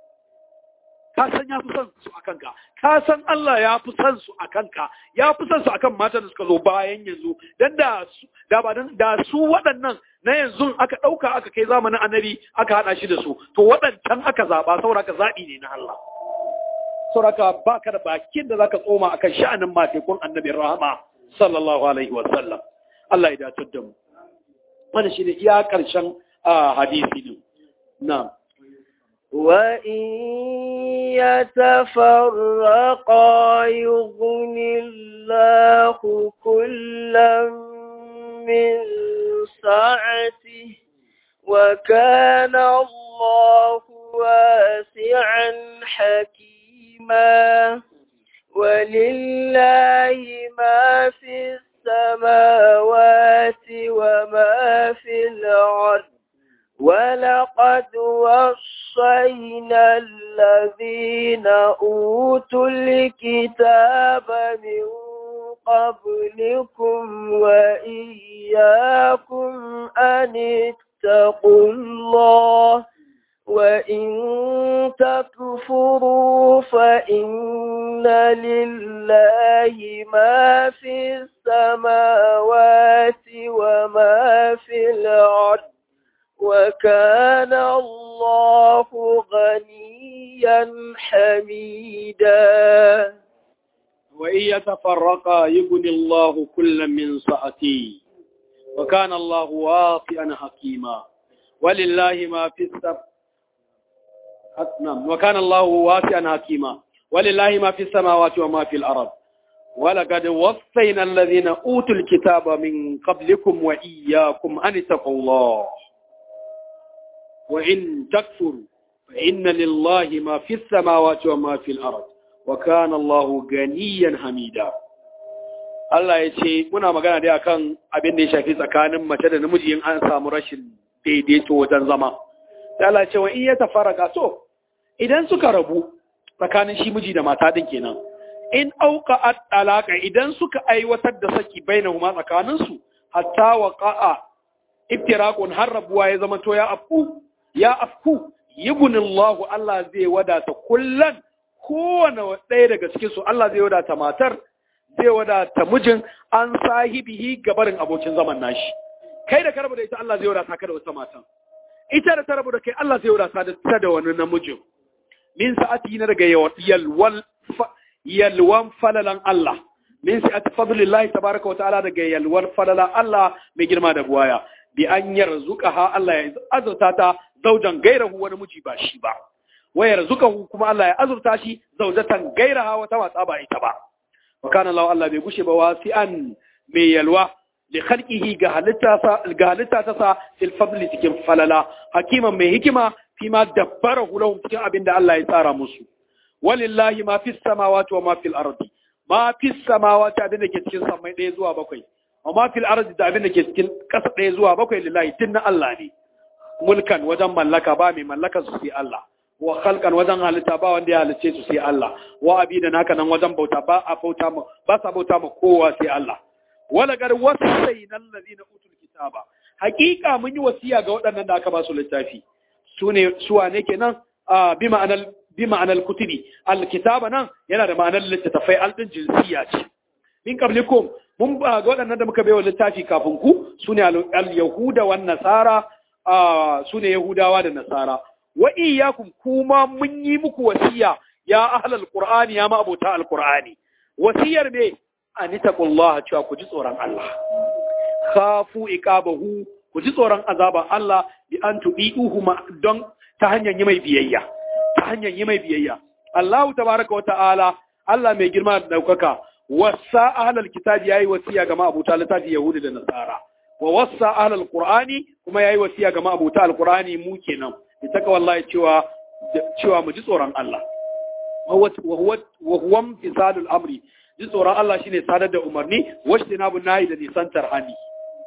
ka san ya fi son su akan ka ka san Allah ya fi son su akan ka ya fi son su akan matan da suka zo bayan yanzu dan da da ba dan da su waɗannan na yanzu aka ɗauka aka kai zamanin annabi aka haɗa shi da su to waɗancan aka zaɓa saboda ka zaɓi ne na Allah saboda ba ka da bakin da zaka tsoma akan sha'anin matekun annabi rahama sallallahu alaihi wa sallam Allah ya dace da mu wannan shine iya karshen hadisi din na'am wa in yatafarraqa yughnillahu kullam min sa'atihi wa kana Allahu wasi'an hakima ولله ما في السماوات وما في الأرض ولقد وصينا الذين أوتوا الكتاب من قبلكم وإياكم أن اتقوا الله وإن تكفروا فإن لله ما في السماوات وما في الأرض وكان الله غنيا حميدا وإن يتفرقا يغني الله كل من سعته وكان الله واسعا حكيما ولله ما في السماوات نعم وكان الله واسعا حكيما ولله ما في السماوات وما في الأرض ولقد وصينا الذين أوتوا الكتاب من قبلكم وإياكم أن اتقوا الله وإن تكفروا فإن لله ما في السماوات وما في الأرض وكان الله غنيا حميدا Allah ya ce muna magana dai akan abin da ya shafi tsakanin mace da namiji in an samu rashin daidaito wajen zama. Sai Allah ya ce wa in ya tafaraka to idan suka rabu tsakanin shi miji da mata din kenan in auka at-talaqa idan suka aiwatar da saki bainahuma tsakanin su hatta waqa'a iftiraqun har rabuwa ya zama to ya afku ya afku yibunillahu Allah zai wadata kullan kowane ɗaya daga cikin su Allah zai wadata matar zai wadata mijin an sahibihi gabarin abokin zaman nashi kai da karbu da ita Allah zai wadata ka da wata matan ita da ta rabu da kai Allah zai wadata da ta da wani namijin min sa'ati na daga yalwal yalwan falalan Allah min sa'ati fadlillahi tabaaraka wa ta'ala daga yalwar falalan Allah mai girma da buwaya bi an yarzuqaha Allah ya azurta ta zaujan gairahu wani miji ba shi ba wa yarzuqahu kuma Allah ya azurta shi zaujatan gairaha wata watsa ba ita ba wa kana Allah Allah bai gushe ba wasi'an mai yalwa li khalqihi ga halitta ga halitta ta sa fil fadli cikin falala hakiman mai hikima fi ma dabbarahu lahum cikin abinda Allah ya tsara musu walillahi ma fis samawati wa ma fil ardi ma fis samawati abinda ke cikin samai ɗaya zuwa bakwai wa ma fil ardi da abinda ke cikin ƙasa ɗaya zuwa bakwai lillahi tinna Allah ne mulkan wajen mallaka ba mai mallaka su sai Allah wa khalqan wajen halitta ba wanda ya halice su sai Allah wa abidan haka nan wajen bauta ba a bauta ma ba sa bauta ma kowa sai Allah wala gar wasayna allazina utul kitaba haqiqa mun yi wasiya ga waɗannan da aka ba su littafi sune suwa ne kenan bi ma'anar bi ma'anar kutubi alkitaba nan yana da ma'anar littattafai aldin jinsiya ce min qablikum mun ba ga waɗannan da muka baiwa littafi kafin ku sune al-yahuda wan nasara sune yahudawa da nasara wa iyyakum kuma mun yi muku wasiya ya ahlal qur'ani ya ma abota al-qur'ani wasiyar me anitaqullaha cewa ku ji tsoron Allah khafu iqabahu ku ji tsoron azaban Allah bi an tu'iuhu don ta hanyar yi mai biyayya ta hanyar yi mai biyayya Allah tabaraka wa ta'ala Allah mai girma da daukaka wasa ahlal kitabi yayi wasiya ga ma'abuta littafi yahudi da nasara wa wasa ahlal qur'ani kuma yayi wasiya ga ma'abuta alqur'ani mu kenan itaka wallahi cewa cewa mu ji tsoron Allah wa huwa wa huwa imtisalul amri ji tsoron Allah shine sadar da umarni washtinabun nahi da nisantar hani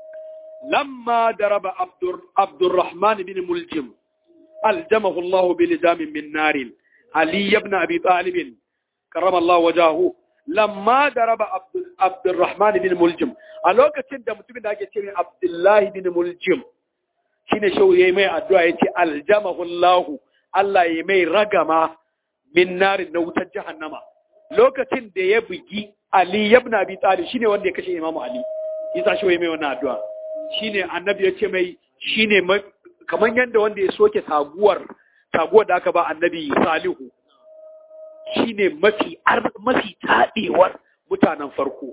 lamma daraba abdur abdurrahman bin muljim aljamahu Allah bilijamin min narin ali ibn abi talib karrama Allah wajahu lamma daraba abdurrahman bin muljim a lokacin da mutumin da ake cewa abdullahi bin muljim shine shehu yayi mai addu'a yace aljamahu Allah Allah yayi mai ragama min narin na wutar jahannama lokacin da ya bugi Ali ibn Abi Talib shine wanda ya kashe Imam Ali yasa shehu yayi mai wannan addu'a shine annabi yace mai shine kaman yanda wanda ya soke taguwar taguwar da aka ba annabi Salihu shine mafi mafi tadewar mutanen farko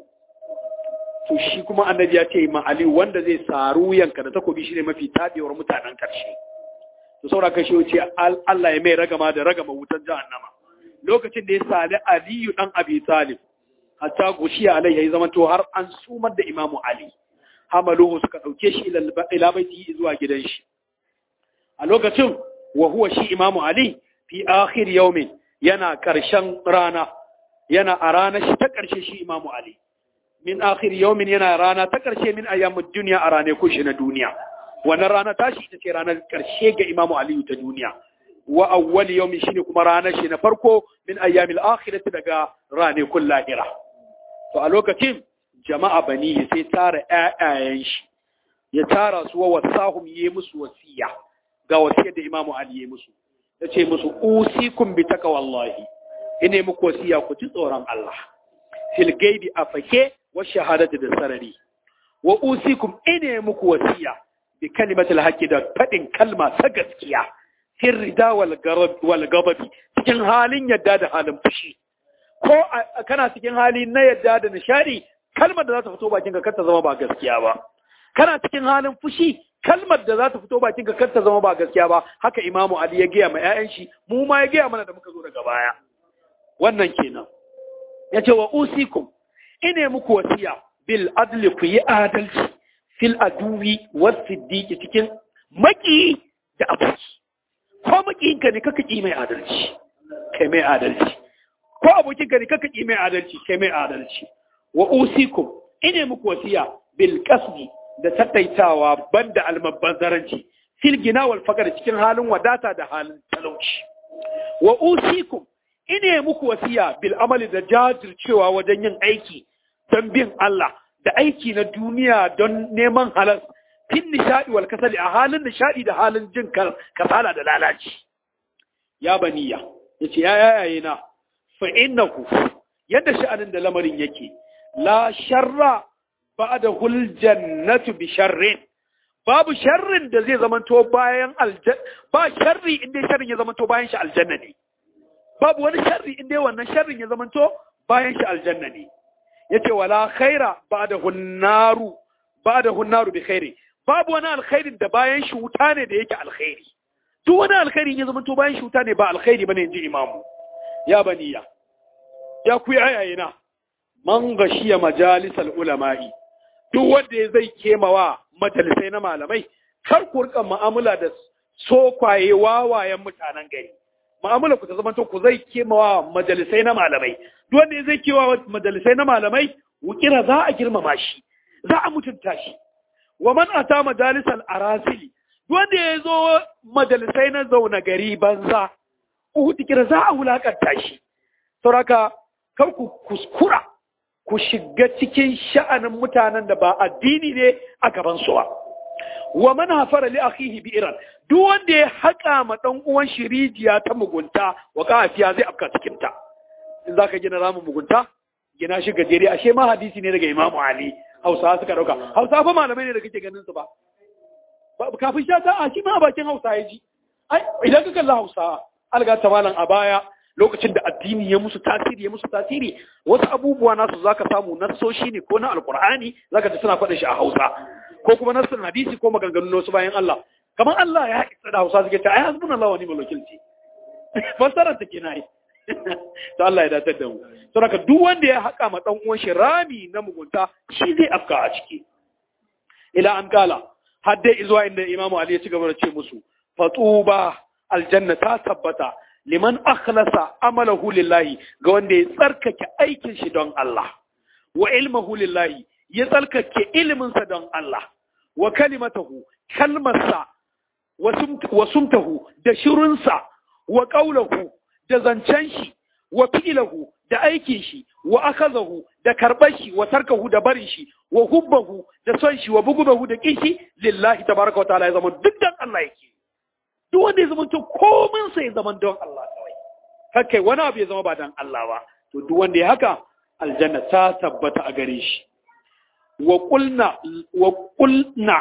to shi kuma annabi ya ce ma Ali wanda zai saru yanka da takobi shine mafi tadewar mutanen karshe to saboda kai shi ce Allah ya mai ragama da ragama wutar jahannama lokacin da ya sali Aliyu dan Abi Talib hatta gushiya alai yayi zaman to har an sumar da Imam Ali hamaluhu suka dauke shi ila baiti zuwa gidan shi a lokacin wa huwa shi Imam Ali fi akhir yawmin yana karshen rana yana a ranar shi ta karshe shi Imam Ali min akhir yawmin yana rana ta karshe min ayyamud dunya a ranar kushi na duniya wannan rana tashi ita ce ranar karshe ga Imam Ali ta duniya wa awwal yawmin shine kuma ranar shi na farko min ayyamil akhirati daga ranakun lahira to a lokacin jama'a bani sai tara ƴaƴayen shi ya tara su wa wasahum yi musu wasiya ga wasiyar da Imam Ali ya musu yace musu usikum bi taqwallahi ine muku wasiya ku ji tsoron Allah fil gaibi afake wa shahadati da sarari wa usikum ine muku wasiya bi kalimatul haqqi da fadin kalma ta gaskiya fil rida wal garab wal gababi cikin halin yadda da halin fushi ko kana cikin hali na yadda da nishadi kalmar da za ta fito bakinka kar ta zama ba gaskiya ba kana cikin halin fushi kalmar da za ta fito bakinka kar ta zama ba gaskiya ba haka Imamu Ali ya gaya ma ƴaƴan shi mu ma ya gaya mana da muka zo daga baya wannan kenan yace wa usikum ine muku wasiya bil adli ku yi adalci fil aduwi was siddiqi cikin maki da aboki ko makiyinka ne kaka ki mai adalci kai mai adalci ko abokinka ne kaka ki mai adalci kai mai adalci wa usikum ine muku wasiya bil qasdi da tattaitawa banda almabbazaranci fil gina wal faqr cikin halin wadata da halin talauci wa usikum ine muku wasiya bil amali da jajircewa wajen yin aiki don bin Allah da aiki na duniya don neman halal fin nishadi wal kasali a halin nishadi da halin jin kasala da lalaci ya baniya yace ya yayaye na fa innahu yadda sha'anin da lamarin yake la sharra ba'da hul jannatu bi sharrin babu sharrin da zai zamanto bayan aljanna ba sharri inda sharrin ya zamanto bayan shi aljanna ne babu wani sharri inda wannan sharrin ya zamanto bayan shi aljanna ne yace wala khaira ba'da hunnaru ba'da hunnaru bi khairi babu wani alkhairin da bayan shi wuta ne da yake alkhairi duk wani alkhairin ya zamanto bayan shi wuta ne ba alkhairi bane inji imamu ya baniya ya ku ayayina man gashiya majalisal ulama'i duk wanda zai kemawa majalisai na malamai kar ku rika mu'amala da sokwaye wawayen mutanen gari mu'amala ku ta zama to ku zai kemawa majalisai na malamai duk wanda zai kewa majalisai na malamai wukira za a girmama shi za a mutunta shi wa man ata majalisal arasili duk wanda ya zo majalisai na zauna gari banza uhutikira za a wulakanta shi sauraka kar ku kuskura ku shiga cikin sha'anin mutanen da ba addini ne a gaban su ba wa man hafara li akhihi bi'ran duk wanda ya haƙa ma ɗan uwan shi rijiya ta mugunta wa kafiya zai afka cikin ta. In zaka gina ramin mugunta gina shi gajere, ashe ma hadisi ne daga Imam Ali. Hausa suka dauka. Hausa fa malamai ne da kake ganin su ba. Kafin sha ta a shi ma a bakin Hausa ya ji. Ai idan ka kalla Hausa alga ta malam a baya lokacin da addini ya musu tasiri ya musu tasiri wasu abubuwa nasu zaka samu nassoshi ne ko na alqur'ani zaka ji suna faɗin shi a Hausa ko kuma nassin hadisi ko maganganun wasu bayan Allah kamar Allah ya isa da Hausa suke ta ai hasbunallahu wa ni'mal wakil ce fasarar ta kenan to Allah ya datar da mu to haka duk wanda ya haka ma dan uwan shi rami na mugunta shi zai afka a ciki ila an kala har dai zuwa inda Imam Ali ya ci gaba da ce musu fatuba aljanna ta tabbata liman akhlasa amalahu lillahi ga wanda ya tsarkake aikin shi don Allah wa ilmuhu lillahi ya tsarkake ilimin sa don Allah wa kalimatahu kalmarsa wa sumtahu da shirunsa wa qawluhu da zancen shi wa fi'luhu da aikin shi wa akazahu da karbar shi wa tarkahu da barin shi wa hubbahu da son shi wa bugubahu da kishi lillahi tabaraka wa ta'ala ya zama duk dan Allah yake duk wanda ya zama to komin sa ya zama don Allah kawai kakai wani abu ya zama ba don Allah ba to duk wanda ya haka aljanna ta tabbata a gare shi wa qulna wa qulna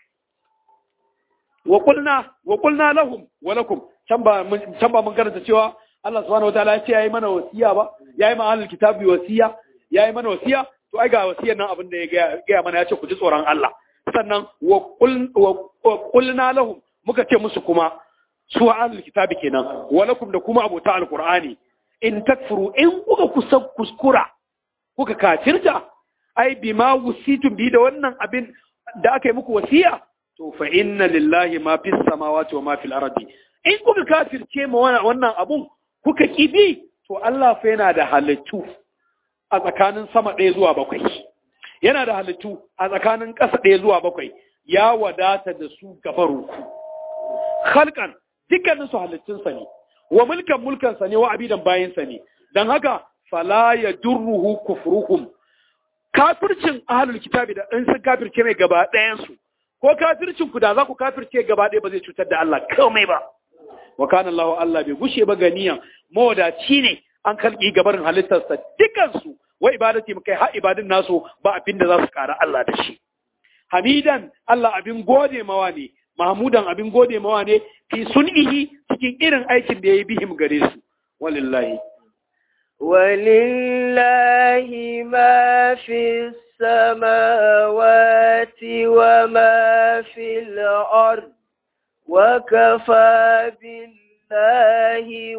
wa qulna wa qulna lahum wa lakum can ba can ba mun karanta cewa Allah subhanahu wataala ya ce yayi mana wasiya ba yayi ma ahlul kitabi wasiya yayi mana wasiya to ai ga wasiyar nan abin da ya ga mana ya ce ku ji tsoron Allah sannan wa qul wa qulna lahum muka ce musu kuma su ahlul kitabi kenan walakum da kuma abota alqur'ani in takfuru in kuka kusa kuskura kuka kafirta ai bima wusitum bi da wannan abin da aka yi muku wasiya to fa inna lillahi ma fis samawati wa ma fil ardi in kuka kafirce ma wannan abun kuka kibi to Allah fa yana da halittu a tsakanin sama ɗaya zuwa bakwai yana da halittu a tsakanin ƙasa ɗaya zuwa bakwai ya wadata da su gabaru khalqan dukkanin su halittunsa ne wa mulkan mulkansa ne wa abidan bayansa ne dan haka fala yadurruhu kufruhum kafircin ahlul kitabi da in sun kafirce mai gaba ɗayan su ko kafircin ku da za ku kafirce gaba ɗaya ba zai cutar da Allah komai ba wa kana Allah Allah bai gushe ba ganiyan mawadaci ne an kalki gabarin halittarsa dukkan su wa ibadati kai har ibadin nasu ba abin da za su kara Allah da shi hamidan Allah abin gode mawa ne mahmudan abin gode mawa ne fi sun'ihi cikin irin aikin da yayi bihim gare su walillahi walillahi ma fi samawati wa ma fil ard wa kafa billahi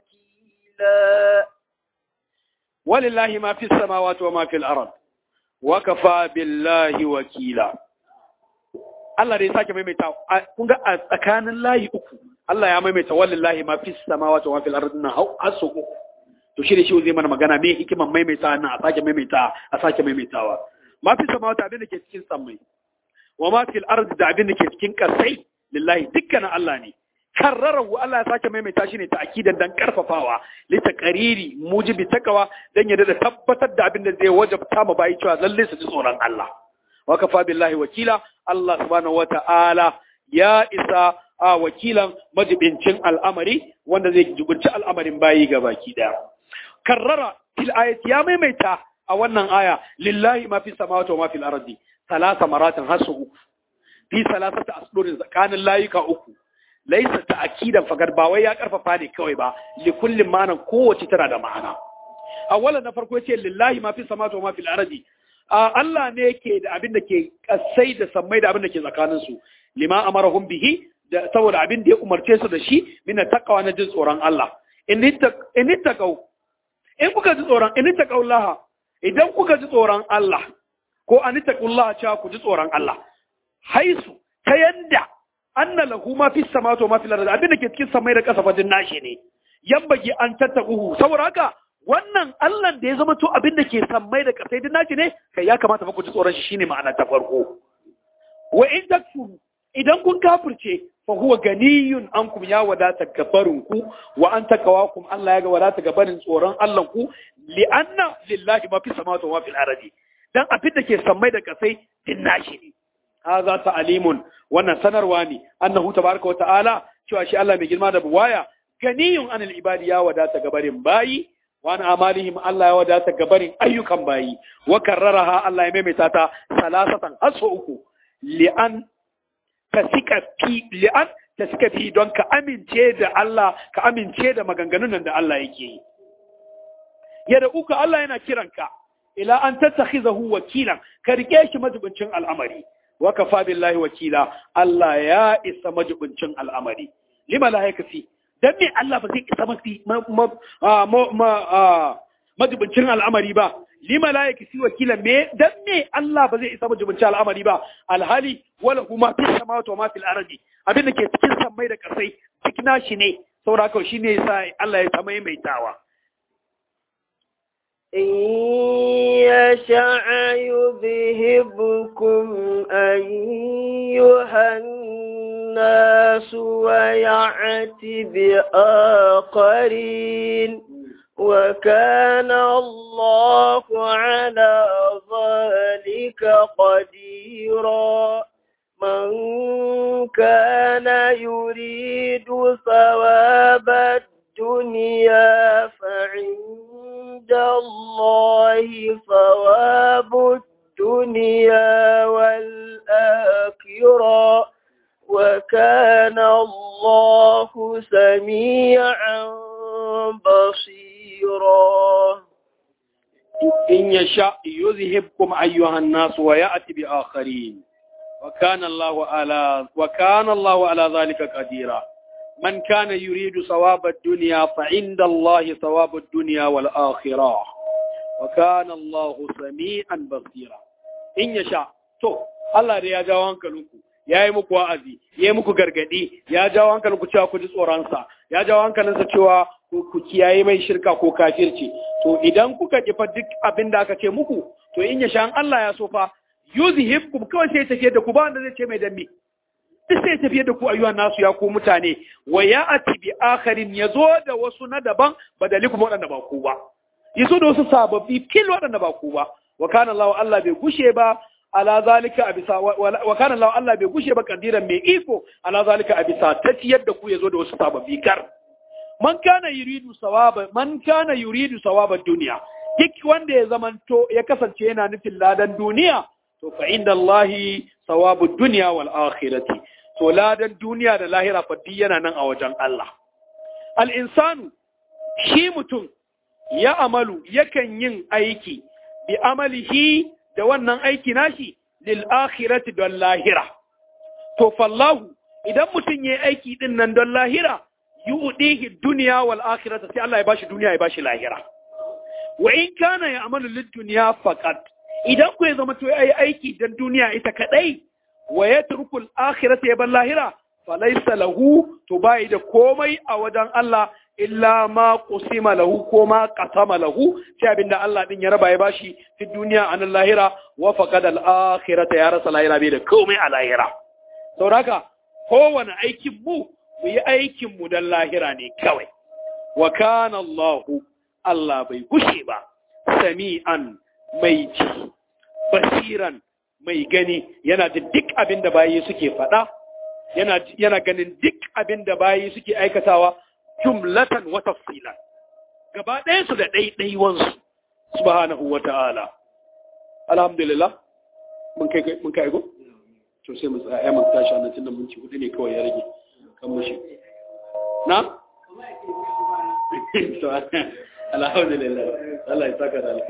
wakila walillahi ma fi samawati wa ma fil ard wa kafa billahi wakila Allah da ya sake maimaita kun ga a tsakanin layi uku Allah ya maimaita wallahi ma fi samawati wa fil ardi na hasu uku to shi ne shi zai mana magana me hikiman maimaita nan a sake maimaita a sake maimaitawa ma fi samawati abin da ke cikin sammai wa ma fil ardi da abin da ke cikin kasai lillahi dukkan Allah ne karrarahu Allah ya sake maimaita shi ne ta akidan dan karfafawa li taqriri mujibi takawa dan ya da tabbatar da abin da zai wajabta ma bai cewa lalle su ji tsoron Allah wa kafa billahi wakila Allah subhanahu wata'ala ya isa a wakilan majibincin al'amari wanda zai jibinci al'amarin bayi ga baki daya karrara fil ayati ya maimaita a wannan aya lillahi ma fi samawati wa ma fil ardi thalatha maratin hasu fi salasati asdurin tsakanin layuka uku laisa ta'kidan fagar ba wai ya karfafa ne kawai ba li kullin ma'anan kowace tana da ma'ana awwalan na farko yace lillahi ma fi samawati wa ma fil ardi Allah ne yake da abin da ke kasai da sammai da abin da ke tsakaninsu lima amarahum bihi da saboda abin da ya umarce su da shi mina taqwa na jin tsoron Allah in ittaqau in kuka ji tsoron in ittaqaullah idan kuka ji tsoron Allah ko an ittaqullah cha ku ji tsoron Allah haisu ta yanda anna lahu ma fis samawati wa ma fil ardi abin da ke cikin sammai da kasa fadin nashi ne yambagi an tattaquhu saboda haka wannan Allah da ya zama to abin da ke sammai da kasai din naci ne kai ya kamata fa ku ji tsoron shi shine ma'ana ta farko wa in takfuru idan kun kafirce fa huwa ganiyun ankum ya wadata gabarun ku wa an takawakum Allah ya ga wadata gabarin tsoron Allah ku li anna lillahi ma fi samawati wa fil ardi dan abin da ke sammai da kasai din nashi ne hadha ta'limun wannan sanarwa ne annahu tabaraka wa ta'ala cewa shi Allah mai girma da buwaya ganiyun anil ibadi ya wadata gabarin bayi wa an amalihim Allah ya wadata gabarin ayyukan bayi wa karraraha Allah ya maimaita ta salasatan hasu uku li'an tasika fi li'an tasika fi don ka amince da Allah ka amince da maganganun nan da Allah yake yi yadda uku Allah yana kiranka ila an tattakhizahu wakilan ka rike shi majibincin al'amari wa kafa billahi wakila Allah ya isa majibincin al'amari lima la yakfi dan me Allah ba zai isa mafi majibincin al'amari ba lima la yakfi wakila me dan me Allah ba zai isa majibincin al'amari ba alhali wala kuma fi samawati wa ma fil ardi abin da ke cikin sammai da kasai cikin nashi ne saboda haka shine yasa Allah ya ta maimaitawa إن يشاء يذهبكم أيها الناس ويأتي بآخرين وكان الله على ذلك قديرا من كان يريد ثواب الدنيا فعند عند الله ثواب الدنيا والآخرة وكان الله سميعا بصيرا إن يشاء يذهبكم أيها الناس ويأتي بآخرين وكان الله على وكان الله على ذلك قديرا من كان يريد ثواب الدنيا فعند الله ثواب الدنيا والآخرة وكان الله سميعا بصيرا إن يشاء تو Allah da ya jawo hankalinku ya yi muku wa'azi ya yi muku gargadi ya jawo hankalinku cewa ku ji tsoronsa ya jawo hankalinsa cewa ku kiyaye mai shirka ko kafirci to idan kuka kifa duk abin da aka ce muku to in ya sha Allah ya so fa yuzhibkum kawai sai tafiye da ku ba wanda zai ce mai dambe duk sai tafiye da ku ayyuhan nasu ya ku mutane wa ya'ati bi akharin yazo da wasu na daban badalikum wadanda ba ku ba yazo da wasu sababbi fil wadanda ba ku ba wa kana Allah Allah bai gushe ba ala zalika abisa wa kana Allah Allah bai gushe ba kadiran mai iko ala zalika abisa tafiyar da ku yazo da wasu sababbi kar man kana yuridu sawaba man kana yuridu sawaba dunya duk wanda ya zamanto ya kasance yana nufin ladan duniya to fa inda Allah sawabu dunya wal akhirati to ladan duniya da lahira fa yana nan a wajen Allah al insanu shi mutum ya amalu yakan yin aiki bi amalihi da wannan aiki nashi lil akhirati don lahira to fallahu idan mutum yayi aiki din nan don lahira yu'dihi dunya wal akhirata sai Allah ya bashi duniya ya bashi lahira wa in kana ya'malu lid dunya faqat idan ku ya zama to yayi aiki dan duniya ita kadai wa yatruku al akhirata ya bar lahira falaysa lahu to bai da komai a wajen Allah illa ma qusima lahu ko ma qasama lahu sai abinda Allah din ya raba ya bashi fi duniya anan lahira wa faqad al akhirata ya rasa lahira bai da komai a lahira sauraka kowane aikin mu mu yi aikin mu dan lahira ne kawai wa kana Allah Allah bai gushe ba sami'an mai ji basiran mai gani yana da duk abinda bayi suke faɗa yana yana ganin duk abinda bayi suke aikatawa jumlatan wa tafsilan gaba ɗayan su da ɗaiɗaiwansu subhanahu wa ta'ala alhamdulillah mun kai mun kai go to sai mu tsaya mun tashi annan tunda mun ci hudu ne kawai ya rage kan mushi na to alhamdulillah Allah ya saka da